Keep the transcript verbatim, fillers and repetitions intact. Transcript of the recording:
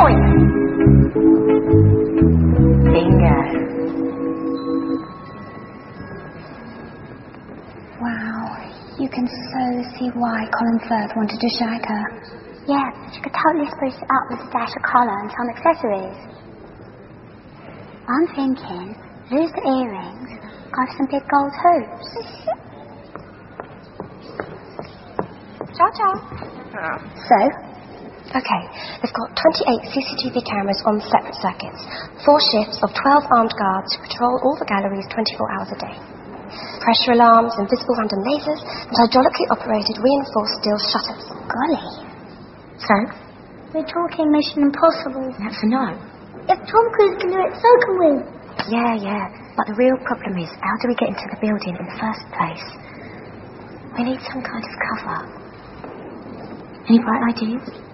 point. Bingo. Wow, you can so see why Colin Firth wanted to shag her. Yeah, she could totally spruce it up with a dash of colour and some accessories. I'm thinking, lose the earrings, go for some big gold hoops. Ciao, ciao. Oh. So, okay, they've got twenty-eight C C T V cameras on separate circuits, four shifts of twelve armed guards who patrol all the galleries twenty-four hours a day. Pressure alarms, invisible random lasers, and hydraulically operated reinforced steel shutters. Golly. So? We're talking Mission Impossible. That's a no. If Tom Cruise can do it, so can we. Yeah, yeah. But the real problem is, how do we get into the building in the first place? We need some kind of cover. Any bright ideas?